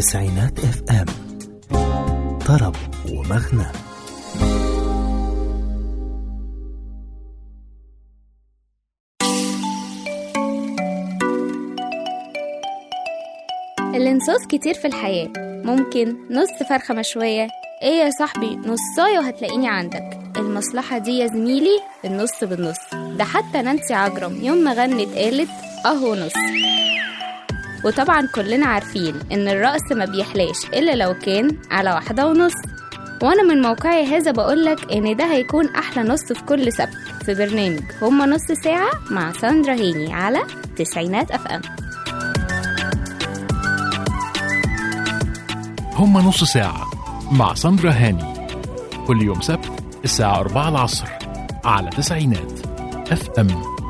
تسعينات اف ام، طرب ومغنى. الانصاص كتير في الحياة، ممكن نص فرخة مشوية، ايه يا صاحبي نصاية وهتلاقيني عندك. المصلحة دي يا زميلي النص بالنص، ده حتى نانسي عجرم يوم ما غنت قالت اهو نص. وطبعا كلنا عارفين ان الرأس ما بيحلاش الا لو كان على 1.5. وانا من موقعي هذا بقولك ان ده هيكون احلى نص في كل سبت في برنامج هما نص ساعة مع ساندرا هيني على تسعينات اف ام. هما نص ساعة مع ساندرا هاني كل يوم سبت الساعة 4 العصر على تسعينات اف ام.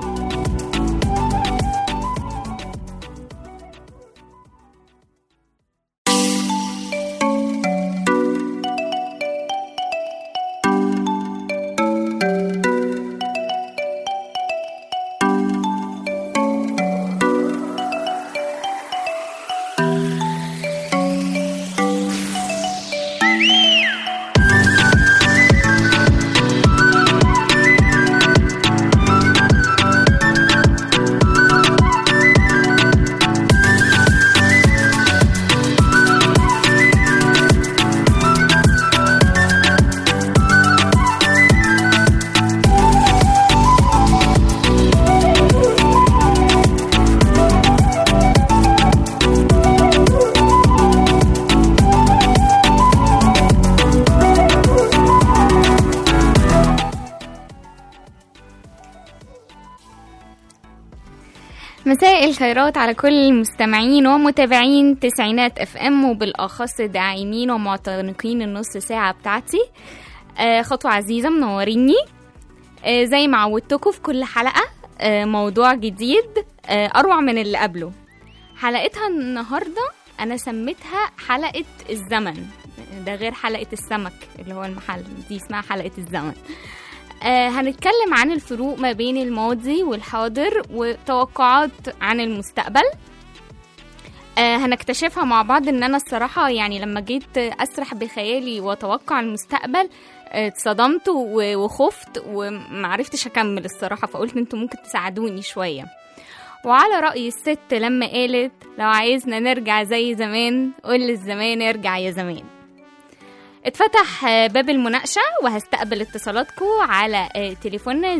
مساء الخيرات على كل المستمعين ومتابعين تسعينات اف ام، وبالاخص داعمين ومعتنقين النص ساعه بتاعتي. خطوه عزيزه منوريني. زي ما عودتكم في كل حلقه موضوع جديد اروع من اللي قبله. حلقتها النهارده انا سميتها حلقه الزمن، ده غير حلقه السمك اللي هو المحل، دي اسمها حلقه الزمن. هنتكلم عن الفروق ما بين الماضي والحاضر وتوقعات عن المستقبل. هنكتشفها مع بعض ان انا الصراحة يعني لما جيت اسرح بخيالي واتوقع المستقبل اتصدمت وخفت ومعرفتش اكمل الصراحة، فقلت انتوا ممكن تساعدوني شوية. وعلى رأي الست لما قالت لو عايزنا نرجع زي زمان قول للزمان ارجع يا زمان. اتفتح باب المناقشة وهستقبل اتصالاتكم على تليفوننا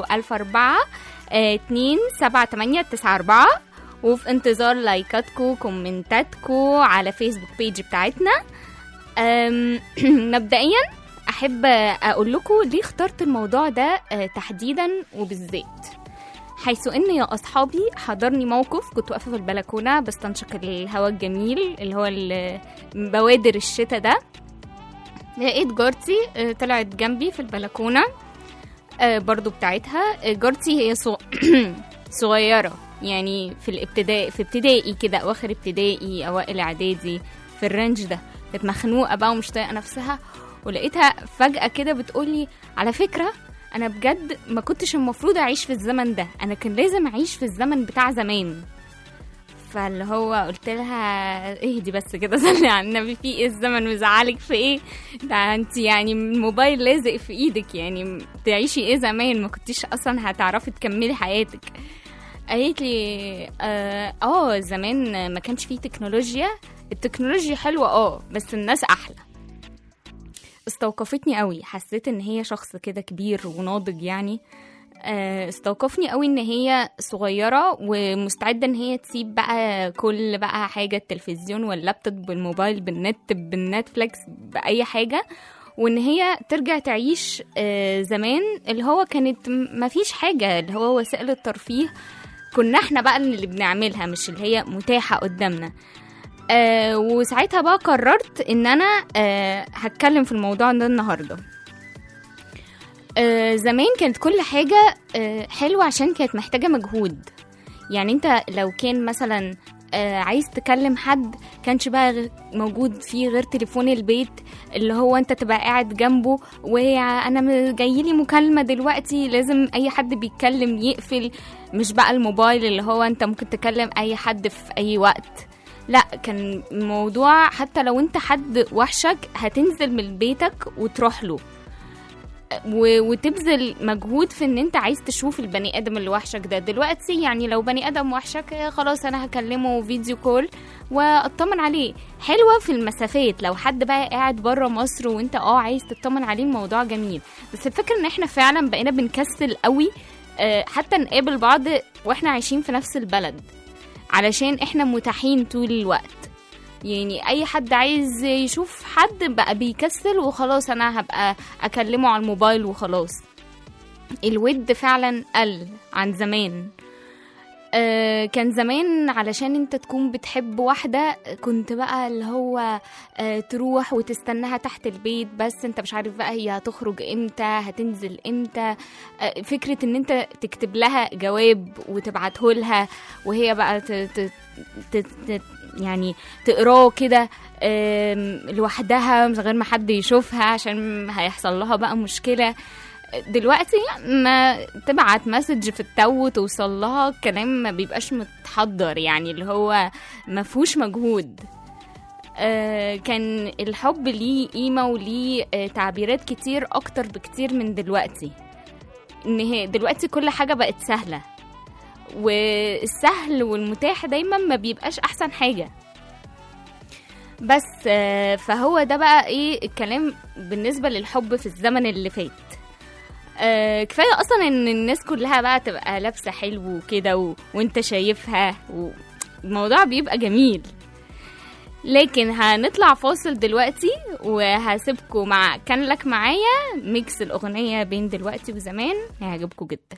004-278-94، وفي انتظار لايكاتكم وكومنتاتكم على فيسبوك بيج بتاعتنا. مبدئيا احب اقول لكم ليه اخترت الموضوع ده تحديدا وبالذات، حيث ان يا اصحابي حضرني موقف. كنت واقفه في البلكونه بستنشق الهواء الجميل اللي هو بوادر الشتاء ده، لقيت جارتي طلعت جنبي في البلكونة برضو بتاعتها. جارتي هي صغيرة يعني في ابتدائي كده، أواخر ابتدائي أوائل إعدادي في الرنج ده. كانت مخنوقة بقى ومش طايقة نفسها، ولقيتها فجأة كده بتقولي على فكرة أنا بجد ما كنتش المفروض أعيش في الزمن ده، أنا كان لازم أعيش في الزمن بتاع زمان. فاللي هو قلت لها اهدي بس كده، صلي على النبي، في ايه الزمن مزعلك في ايه؟ ده انت يعني الموبايل لازق في ايدك، يعني تعيشي ايه زمان؟ ما كنتيش اصلا هتعرفي تكملي حياتك. قالت لي زمان ما كانش فيه تكنولوجيا، التكنولوجيا حلوة بس الناس احلى. استوقفتني قوي، حسيت ان هي شخص كده كبير وناضج يعني. استوقفني قوي ان هي صغيرة ومستعدة ان هي تسيب بقى كل بقى حاجة، التلفزيون واللابتوب بالموبايل بالنت بالنتفليكس بأي حاجة، وان هي ترجع تعيش زمان اللي هو كانت مفيش حاجة، اللي هو وسائل الترفيه كنا احنا بقى اللي بنعملها مش اللي هي متاحة قدامنا. وساعتها بقى قررت ان انا هتكلم في الموضوع ده النهاردة. زمان كانت كل حاجة حلوة عشان كانت محتاجة مجهود. يعني انت لو كان مثلا عايز تكلم حد كانش بقى موجود فيه غير تليفون البيت اللي هو انت تبقى قاعد جنبه، وانا جايلي مكالمة دلوقتي لازم اي حد بيتكلم يقفل، مش بقى الموبايل اللي هو انت ممكن تكلم اي حد في اي وقت. لا، كان الموضوع حتى لو انت حد وحشك هتنزل من بيتك وتروح له وتبذل مجهود في ان انت عايز تشوف البني ادم اللي وحشك ده. دلوقتي يعني لو بني ادم وحشك خلاص انا هكلمه فيديو كول واطمن عليه. حلوة في المسافات، لو حد بقى قاعد بره مصر وانت عايز تطمن عليه الموضوع جميل. بس الفكرة ان احنا فعلا بقينا بنكسل قوي حتى نقابل بعض واحنا عايشين في نفس البلد، علشان احنا متاحين طول الوقت. يعني اي حد عايز يشوف حد بقى بيكسل وخلاص انا هبقى اكلمه على الموبايل وخلاص. الود فعلا قل عن زمان. كان زمان علشان انت تكون بتحب واحدة كنت بقى اللي هو تروح وتستناها تحت البيت، بس انت مش عارف بقى هي هتخرج امتى، هتنزل امتى. فكرة ان انت تكتب لها جواب وتبعته لها وهي بقى يعني تقراه كده لوحدها من غير ما حد يشوفها عشان هيحصل لها بقى مشكلة. دلوقتي ما تبعت مسج في التو توصل لها، الكلام ما بيبقاش متحضر، يعني اللي هو ما فيهوش مجهود. كان الحب ليه قيمة وليه تعبيرات كتير أكتر بكتير من دلوقتي. إن دلوقتي كل حاجة بقت سهلة، والسهل والمتاح دايما ما بيبقاش أحسن حاجة. بس فهو ده بقى إيه الكلام بالنسبة للحب في الزمن اللي فات. كفاية أصلا إن الناس كلها بقى تبقى لابسة حلو وكده وانت شايفها والموضوع بيبقى جميل. لكن هنطلع فاصل دلوقتي وهسيبكم مع كان لك معايا ميكس الأغنية بين دلوقتي وزمان، هيعجبكم جدا.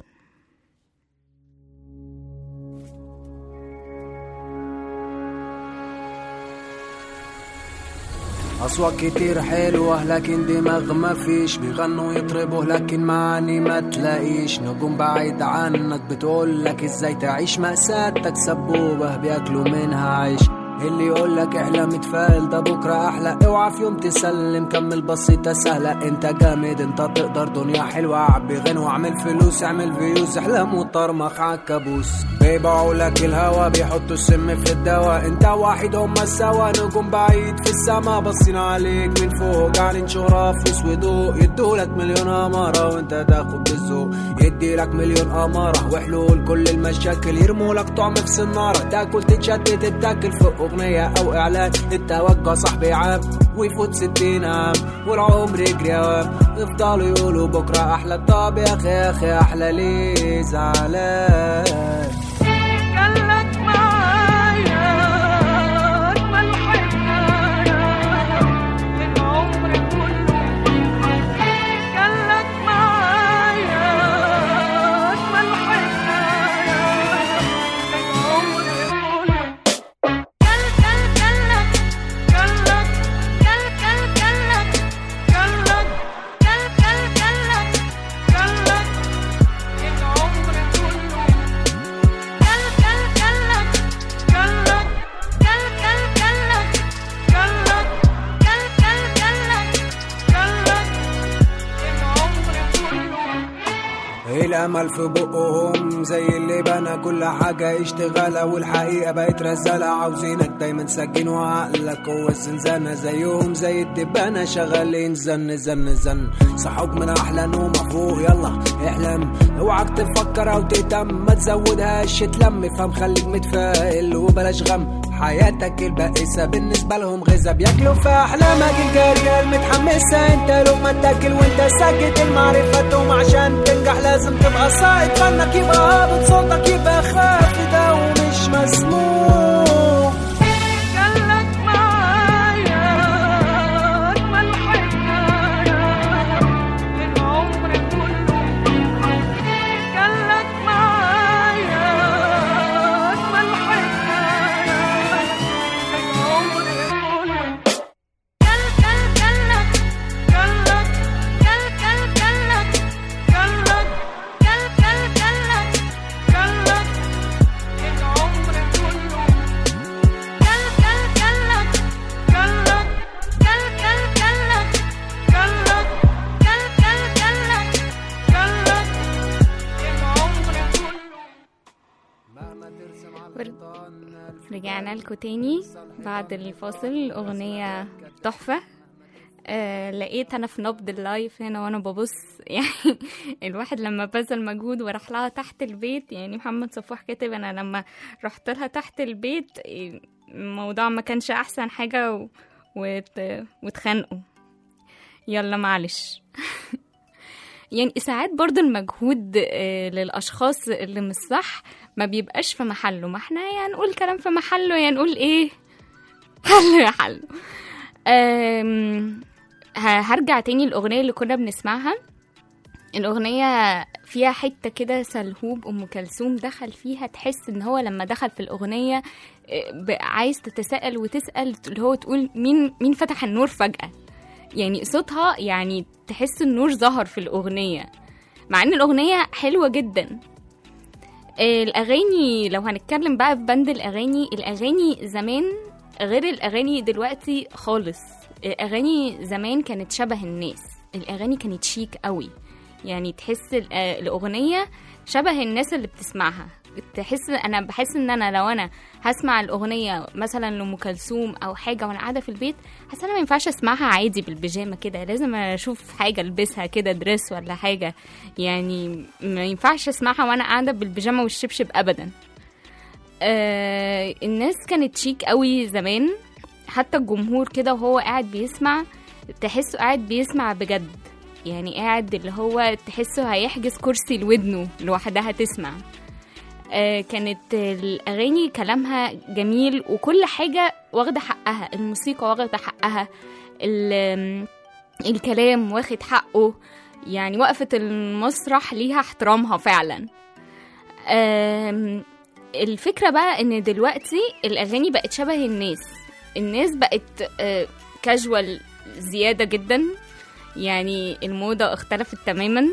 أصوات كتير حلوة لكن دماغ ما فيش، بيغنوا يطربوا لكن معاني ما تلاقيش. نجوم بعيد عنك بتقولك ازاي تعيش، مأساتك سبوبة بياكلوا منها عيش. اللي يقولك احلم اتفائل ده بكرة احلى، اوعى في يوم تسلم، كمل بسيطة سهلة. انت جامد انت تقدر، دنيا حلوة عبي غنى واعمل فلوس، اعمل فيوز، احلام وطرمخ عالكابوس. بيبيعوا لك الهوا بيحطوا السم في الدواء، انت واحد هما السوا. نجوم بعيد في السما باصين عليك من فوق، جعلين شهرة فلوس وضوء. يدولك مليون أمارة وانت تاخد بالذوق، يديلك مليون أمارة وحلول كل المشاكل. يرمولك طعم في سنارة تاكل تتشتت تتاكل فوق أغنية أو إعلان. التوجه صاحبي عام ويفوت 60 عام والعمر يجري عام، يفضلوا يقولوا بكرة أحلى. طب يا أخي يا أخي أحلى ليه زعلان؟ قالك معايا أجمل حكاية العمر كله. قالك معايا أجمل حكاية العمر كله. الأمل في بقهم زي اللي بنى كل حاجة اشتغالة، والحقيقة بقت رزالة. عاوزينك دايما سجين وعقلك هو الزنزانة، زيهم زي الدبانة شغالين زن زن زن. صحوك من أحلى نوم فوق يلا احلم، اوعك تفكر أو تهتم، ما تزودهاش تلم. فهم خليك متفائل وبلاش غم، حياتك البائسة بالنسبة لهم غذا بياكلوا في أحلامك الجارية المتحمسة. انت لو ما تاكل وانت ساكت، المعرفة عشان تنجح لازم تبقى صائد. فنك يبقى هابط، صوتك يبقى خافت ده ومش مسموع. قالك معايا أجمل حكاية العمر كله. قالك معايا أجمل حكاية العمر كله. قالك رجعنا لكم تاني بعد الفاصل. أغنية تحفة. لقيت أنا في نبض اللايف هنا وأنا ببص يعني الواحد لما بذل مجهود وراح لها تحت البيت، يعني محمد صفوح كاتب أنا لما رحت لها تحت البيت الموضوع ما كانش أحسن حاجة واتخانقوا. يلا معلش يعني ساعات برضو المجهود للأشخاص اللي مش صح ما بيبقاش في محله. ما احنا يعني نقول كلام في محله، يعني نقول ايه حله يا حله. هرجع تاني الأغنية اللي كنا بنسمعها. الأغنية فيها حتة كده سلهوب أم كلثوم دخل فيها، تحس ان هو لما دخل في الأغنية عايز تتساءل وتسأل اللي هو تقول مين فتح النور فجأة. يعني صوتها يعني تحس النور ظهر في الأغنية، مع ان الأغنية حلوة جدا. الأغاني لو هنتكلم بقى في بند الأغاني زمان غير الأغاني دلوقتي خالص. الأغاني زمان كانت شبه الناس، الأغاني كانت شيك قوي، يعني تحس الأغنية شبه الناس اللي بتسمعها. أنا بحس إن أنا لو أنا هسمع الأغنية مثلا لأم كلثوم أو حاجة وأنا قاعدة في البيت، حاسة أنا ما ينفعش أسمعها عادي بالبيجامة كده، لازم أشوف حاجة ألبسها كده، دريس ولا حاجة. يعني ما ينفعش أسمعها وأنا قاعدة بالبيجامة والشبشب أبدا. الناس كانت شيك قوي زمان، حتى الجمهور كده وهو قاعد بيسمع تحسه قاعد بيسمع بجد، يعني قاعد اللي هو تحسه هيحجز كرسي لودنه لوحدها تسمع. كانت الأغاني كلامها جميل وكل حاجة واخدة حقها، الموسيقى واخدة حقها، الكلام واخد حقه، يعني وقفة المسرح ليها احترامها فعلا. الفكرة بقى ان دلوقتي الأغاني بقت شبه الناس بقت كاجوال زيادة جدا، يعني الموضة اختلفت تماما.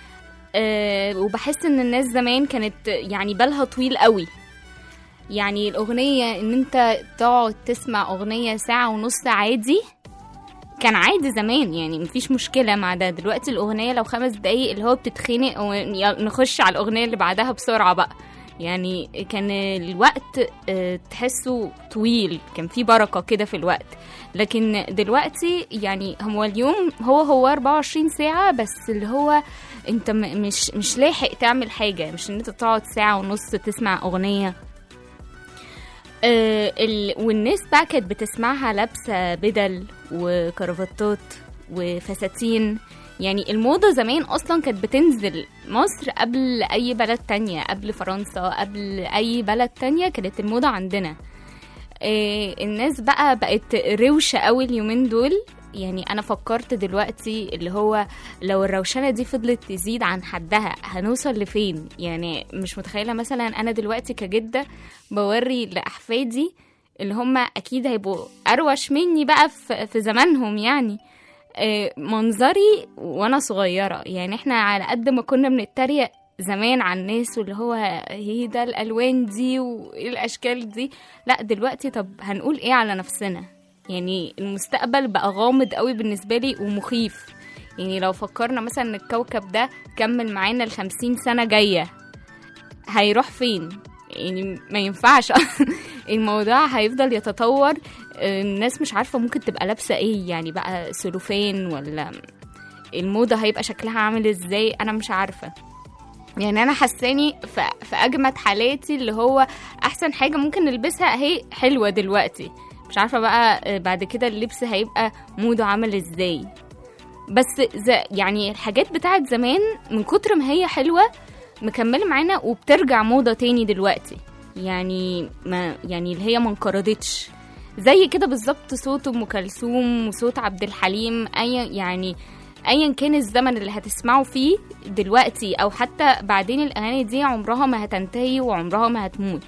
وبحس ان الناس زمان كانت يعني بالها طويل قوي، يعني الأغنية ان انت تقعد تسمع أغنية ساعة ونص عادي كان عادي زمان، يعني مفيش مشكلة مع ده. دلوقتي الأغنية لو 5 دقايق اللي هو بتتخنق ونخش على الأغنية اللي بعدها بسرعة بقى. يعني كان الوقت تحسه طويل، كان في بركة كده في الوقت. لكن دلوقتي يعني هو اليوم هو 24 ساعة بس، اللي هو انت مش لاحق تعمل حاجة، مش ان انت تقعد ساعة ونص تسمع أغنية. والناس بقى كانت بتسمعها لابسة بدل وكرافتات وفساتين. يعني الموضة زمان أصلا كانت بتنزل مصر قبل أي بلد تانية، قبل فرنسا، قبل أي بلد تانية كانت الموضة عندنا. الناس بقت روشة قوي اليومين دول. يعني أنا فكرت دلوقتي اللي هو لو الروشنة دي فضلت تزيد عن حدها هنوصل لفين؟ يعني مش متخيلة مثلا أنا دلوقتي كجدة بوري لأحفادي اللي هم أكيد هيبقوا أروش مني بقى في زمانهم، يعني منظري وانا صغيرة. يعني احنا على قد ما كنا بنتريق زمان على الناس واللي هو هي ده الالوان دي والاشكال دي، لا دلوقتي طب هنقول ايه على نفسنا؟ يعني المستقبل بقى غامض قوي بالنسبة لي ومخيف. يعني لو فكرنا مثلا ان الكوكب ده كمل معانا 50 سنة جاية هيروح فين؟ يعني ما ينفعش الموضوع هيفضل يتطور. الناس مش عارفة ممكن تبقى لابسة ايه، يعني بقى سلوفان ولا الموضة هيبقى شكلها عامل ازاي، انا مش عارفة. يعني انا حساني في اجمد حالاتي اللي هو احسن حاجة ممكن نلبسها اهي حلوة دلوقتي، مش عارفة بقى بعد كده اللبس هيبقى موضة عامل ازاي. بس يعني الحاجات بتاعت زمان من كتر ما هي حلوة مكملة معانا وبترجع موضة تاني دلوقتي. يعني اللي هي ما انقرضتش زي كده بالظبط. صوت ام كلثوم وصوت عبد الحليم، ايا كان الزمن اللي هتسمعوا فيه دلوقتي او حتى بعدين، الاغاني دي عمرها ما هتنتهي وعمرها ما هتموت.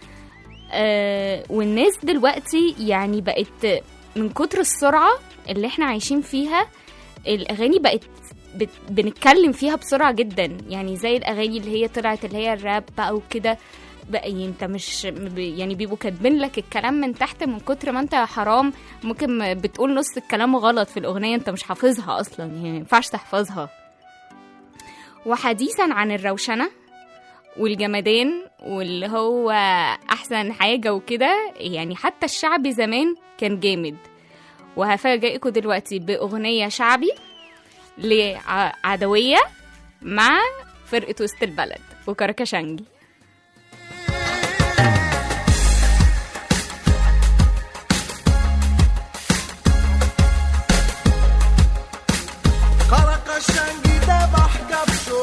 والناس دلوقتي يعني بقت من كتر السرعة اللي احنا عايشين فيها الاغاني بقت بنتكلم فيها بسرعة جدا. يعني زي الاغاني اللي هي طلعت اللي هي الراب بقى وكده بقى، انت مش يعني بيبقوا كاتبين لك الكلام من تحت من كتر ما انت حرام ممكن بتقول نص الكلام غلط في الاغنية انت مش حافظها اصلا، يعني ما ينفعش تحفظها. وحديثا عن الروشنة والجمدان واللي هو احسن حاجة وكده. يعني حتى الشعبي زمان كان جامد. وهفاجئكم دلوقتي باغنية شعبي لعدوية مع فرقة وسط البلد وكركشنجي. كركشنجي ذبح كبشه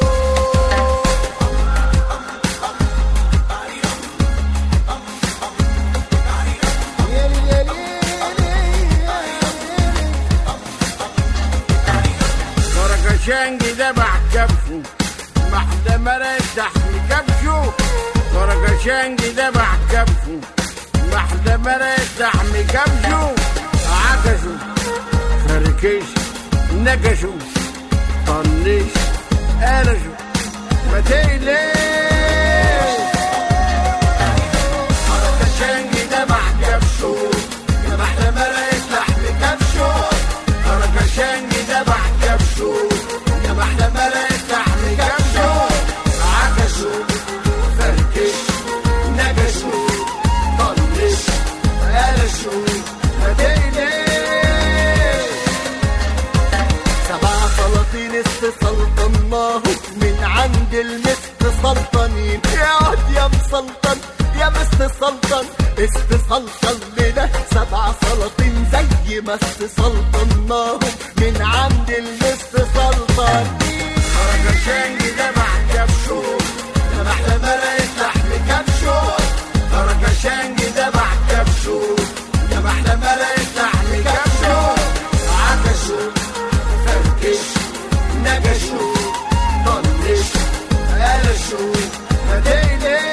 كركشنجي ذبح كبشه محلى مرتاح مكبشه. كركشنجي ذبح كبشه محلى مرتاح مكبشه. عكشوا فركش نكشوا طنش قرشوا ما تقلقش. كركشنجي ذبح كبشه محلى مرتاح مكبشه. كركشنجي ذبح كبشه يا محلى مرتاح مكبشه. عكشوا فركش نكشوا طنش قرشوا ما تقلقش. 7 سلاطين استسلطناهم من عند المست سلطانين. يقعد يا مسلطن يا مستسلطن استسلطن لنا 7 سلاطين زي ما استسلطناهم من عند المست سلطانين. كركشنجي ذبح كبشه يا محلى مرتاح مكبشه. كركشنجي ذبح كبشه يا محلى مرتاح مكبشه. عكشوا فركش نكشوا طنش قرشوا ما تقلقش.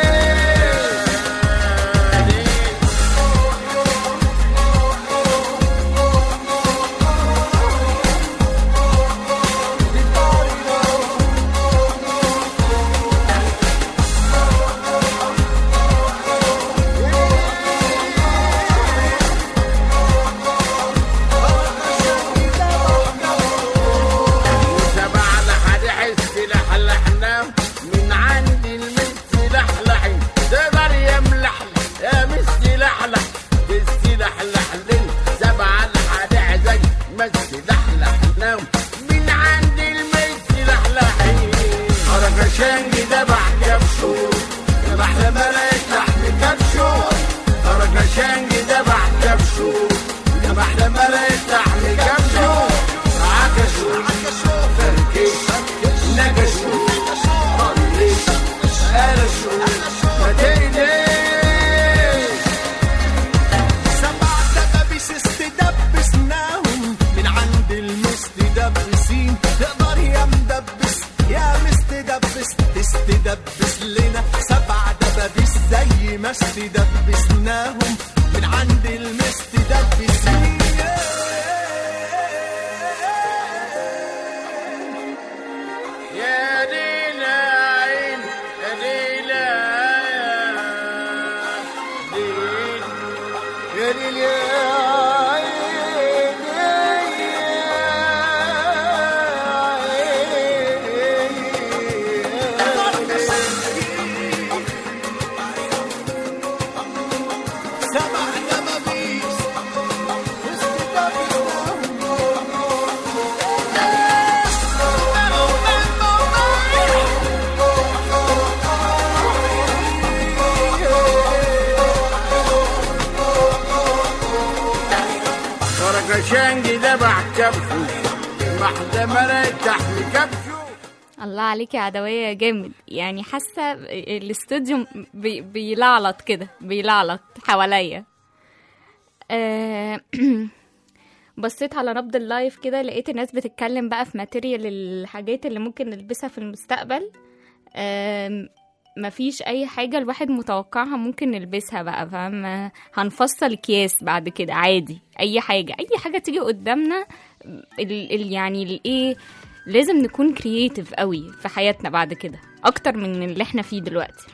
كركشنجي ذبح كبشه يا محلى مرتاح مكبشه. كركشنجي ذبح كبشه يا محلى مرتاح مكبشه. عكشوا فركش نكشوا طنش قرشوا ما تقلقش. 7 دبابيس استدبسناهم من عند المستدبسين. تقدر يا مدبس يا مستدبس تستدبس لنا 7 دبابيس زي ما استدبسناهم من عند المستدبسين. يا ليلى عين يا ليلى يا ليل يا كركشنجي ذبح كبشه محلى مرتاح مكبشه. الله عليك يا عدوية جامد. يعني حاسة الاستوديو بيلعلط كده بيلعلط حواليا. بصيت على نبض اللايف كده لقيت الناس بتتكلم بقى في ماتيريال الحاجات اللي ممكن نلبسها في المستقبل. مفيش اي حاجة الواحد متوقعها ممكن نلبسها بقى، فاهم؟ هنفصل اكياس بعد كده عادي. اي حاجة تيجي قدامنا يعني الايه، لازم نكون كرييتيف قوي في حياتنا بعد كده اكتر من اللي احنا فيه دلوقتي.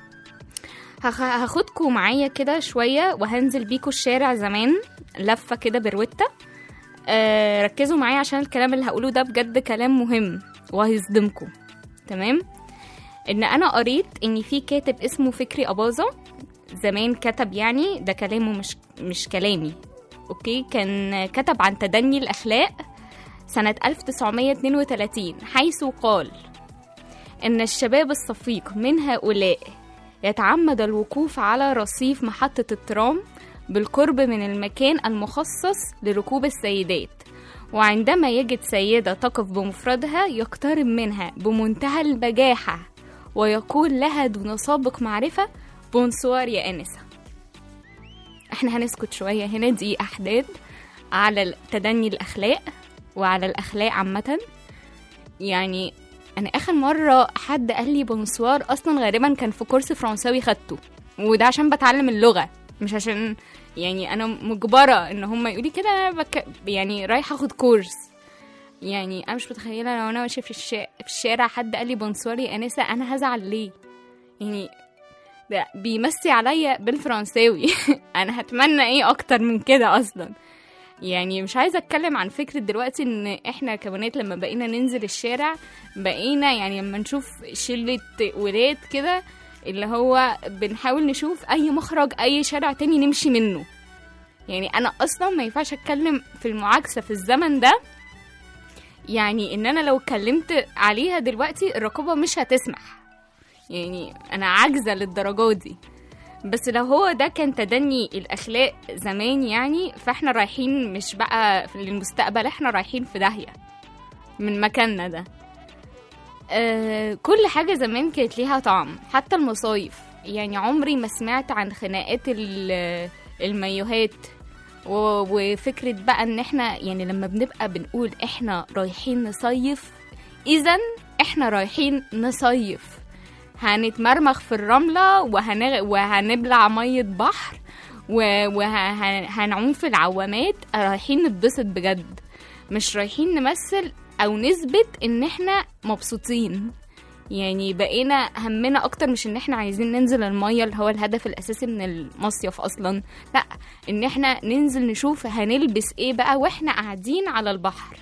هاخدكم معايا كده شوية وهنزل بيكم الشارع زمان لفة كده بروتة. ركزوا معايا عشان الكلام اللي هقوله ده بجد كلام مهم وهيصدمكم. تمام؟ ان انا قريت ان في كاتب اسمه فكري أباظة زمان كتب، يعني ده كلامه مش كلامي، اوكي، كان كتب عن تدني الأخلاق سنة 1932 حيث قال إن الشباب الصفيق من هؤلاء يتعمد الوقوف على رصيف محطة الترام بالقرب من المكان المخصص لركوب السيدات، وعندما يجد سيدة تقف بمفردها يقترب منها بمنتهى البجاحة ويقول لها دون سابق معرفة بونسوار يا آنسة. احنا هنسكت شوية هنا، دي أحداث على تدني الأخلاق وعلى الأخلاق عامة. يعني أنا آخر مرة حد قال لي بونسوار أصلا غالبا كان في كورس فرنساوي خدته، وده عشان بتعلم اللغة مش عشان يعني أنا مجبرة إن هم يقولي كده. أنا يعني رايحة أخد كورس. يعني أنا مش متخيلة لو أنا ماشية في الشارع حد قال لي بونسوار يا آنسة أنا هزعل ليه؟ يعني ده بيمسي عليا بالفرنساوي. أنا هتمنى إيه أكتر من كده أصلا؟ يعني مش عايزة أتكلم عن فكرة دلوقتي إن إحنا كبنات لما بقينا ننزل الشارع بقينا يعني لما نشوف شلة ولاد كده اللي هو بنحاول نشوف أي مخرج أي شارع تاني نمشي منه. يعني أنا أصلا ما ينفعش أتكلم في المعاكسة في الزمن ده، يعني إن أنا لو اتكلمت عليها دلوقتي الرقابة مش هتسمح، يعني أنا عاجزة للدرجة دي. بس لو هو ده كان تدني الأخلاق زمان يعني فإحنا رايحين مش بقى للمستقبل، إحنا رايحين في داهية من مكاننا ده. كل حاجة زمان كانت ليها طعم، حتى المصايف. يعني عمري ما سمعت عن خناقات المايوهات وفكرة بقى ان احنا يعني لما بنبقى بنقول احنا رايحين نصيف، اذن احنا رايحين نصيف، هنتمرمخ في الرملة وهنبلع مية بحر وهنعوم في العوامات، رايحين نتبسط بجد، مش رايحين نمثل او نثبت ان احنا مبسوطين. يعني بقينا همنا اكتر مش ان احنا عايزين ننزل المية اللي هو الهدف الاساسي من المصيف اصلا، لا، ان احنا ننزل نشوف هنلبس ايه بقى واحنا قاعدين على البحر.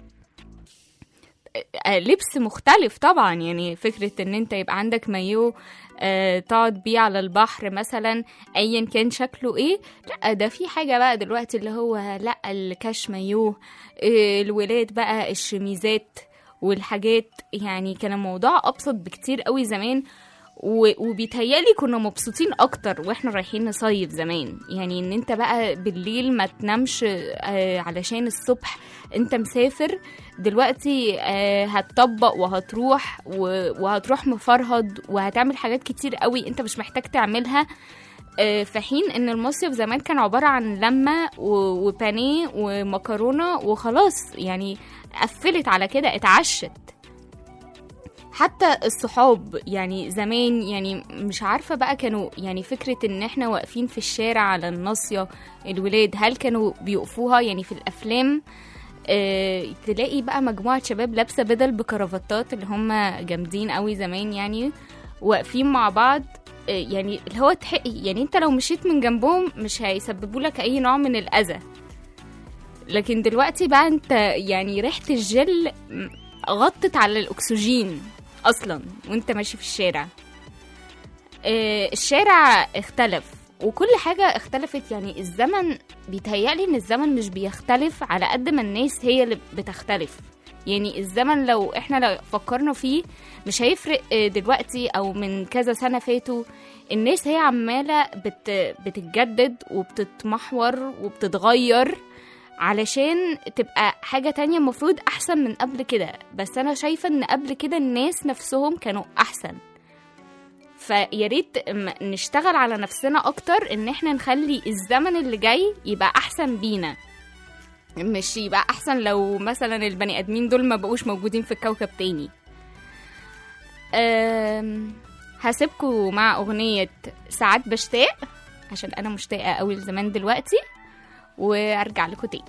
لبس مختلف طبعا، يعني فكرة ان انت يبقى عندك مايو تقعد بيه على البحر مثلا ايا كان شكله ايه، لا ده في حاجة بقى دلوقتي اللي هو لا الكاش مايو، الولاد بقى الشميزات والحاجات. يعني كان الموضوع ابسط بكتير قوي زمان، وبيتهيالي كنا مبسوطين اكتر واحنا رايحين نصيف زمان. يعني ان انت بقى بالليل ما تنامش علشان الصبح انت مسافر، دلوقتي هتطبق وهتروح مفرهد وهتعمل حاجات كتير قوي انت مش محتاج تعملها، في حين ان المصيف زمان كان عبارة عن لمة وبانيه ومكرونة وخلاص، يعني قفلت على كده، اتعشت. حتى الصحاب يعني زمان، يعني مش عارفة بقى كانوا يعني فكرة ان احنا واقفين في الشارع على الناصية الولاد، هل كانوا بيقفوها؟ يعني في الافلام تلاقي بقى مجموعة شباب لابسة بدل بكرافتات اللي هم جامدين قوي زمان، يعني واقفين مع بعض، يعني اللي هو يعني انت لو مشيت من جنبهم مش هيسببوا لك اي نوع من الاذى. لكن دلوقتي بقى انت يعني ريحة الجل غطت على الاكسجين اصلا وانت ماشي في الشارع. الشارع اختلف وكل حاجة اختلفت. يعني الزمن بيتهيألي ان الزمن مش بيختلف على قد ما الناس هي اللي بتختلف. يعني الزمن لو احنا فكرنا فيه مش هيفرق دلوقتي او من كذا سنة فاتوا، الناس هي عمالة بتتجدد وبتتمحور وبتتغير علشان تبقى حاجة تانية مفروض أحسن من قبل كده. بس أنا شايفة إن قبل كده الناس نفسهم كانوا أحسن، فياريت نشتغل على نفسنا أكتر إن احنا نخلي الزمن اللي جاي يبقى أحسن بينا، مش يبقى أحسن لو مثلا البني آدمين دول ما بقوش موجودين في الكوكب تاني. هسيبكوا مع أغنية ساعات بشتاق عشان أنا مشتاقة قوي لزمان دلوقتي، وارجع لكم تاني.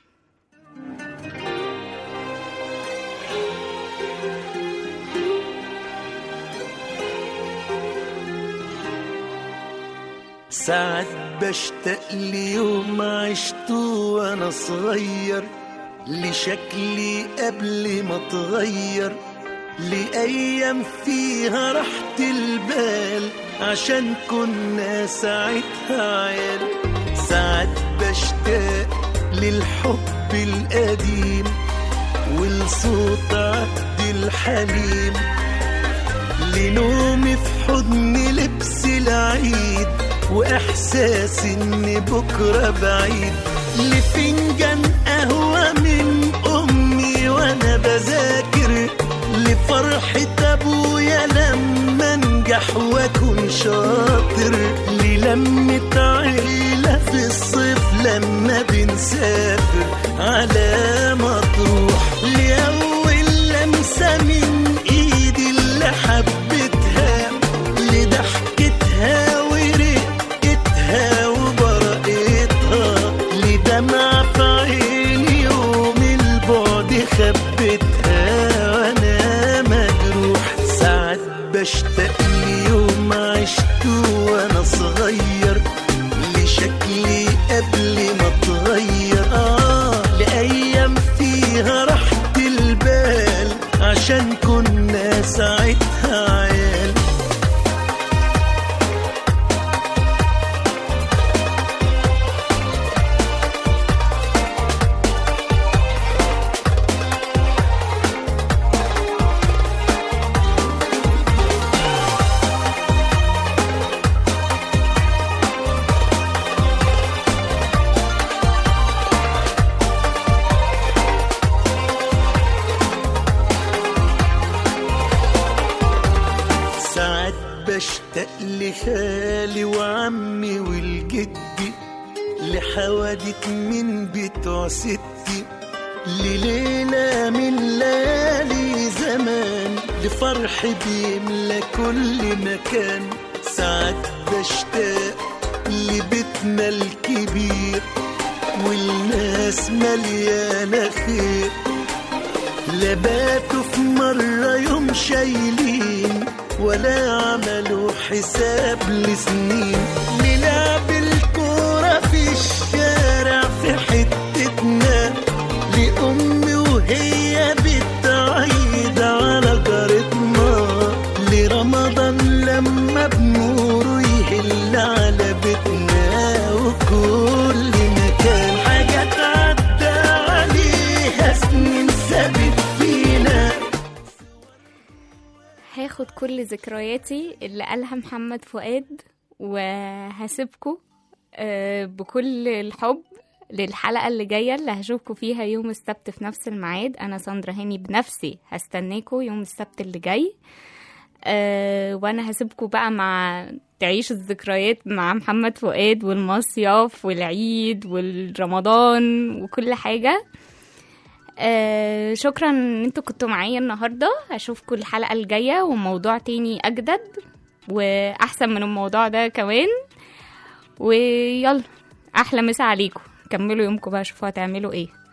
ساعات بشتاق ليوم عشته وانا صغير، لشكلي قبل ما اتغير، لأيام فيها راحة البال عشان كنا ساعتها عيال. ساعات بشتاق للحب القديم والصوت عبد الحليم، لنومي في حضن لبس العيد وإحساس إن بكرة بعيد، لفنجان قهوة من أمي وأنا بذاكر، لفرحة أبويا لما أنجح وأكون شاطر، للمة عيلة في الصيف لما بنسافر على مطروح، لأول لمسة من إيدي اللي حبتها، لضحكتها ورقتها وبرقتها، لدمع في عيني يوم البعد خبتها وأنا مجروح. ساعات بشتاق ليوم عشته وأنا صغير، لشكلي قبل ما اتغير، لأيام فيها راحة البال عشان كنا ساعتها عيال. بشتاق لخالي وعمي والجدي، لحوادث من بتوع ستي، لليلة من ليالي زمان، لفرح بيملى كل مكان. ساعات بشتاق لبيتنا الكبير والناس مليانة خير، لباتوا في مرة يوم شايلين ولا عملوا حساب لسنين، للعب الكورة في الشارع في حتتنا، لأمي وهي بتعيد على جارتنا، لرمضان لما بنوره يهل على بيتنا، وكل مكان حاجات عدى عليها سنين سابت فينا. هاخد كل ذكرياتي اللي قالها محمد فؤاد وهسيبكم بكل الحب للحلقة اللي جاية اللي هشوفكم فيها يوم السبت في نفس الميعاد. أنا ساندرا هاني بنفسي هستناكم يوم السبت اللي جاي، وأنا هسيبكم بقى مع تعيش الذكريات مع محمد فؤاد والمصيف والعيد والرمضان وكل حاجة. شكرا ان انتوا كنتوا معايا النهاردة. اشوفكم الحلقة الجاية وموضوع تاني اجدد واحسن من الموضوع ده كمان، ويلا احلى مسا عليكم. كملوا يومكم بقى، شوفوا هتعملوا ايه.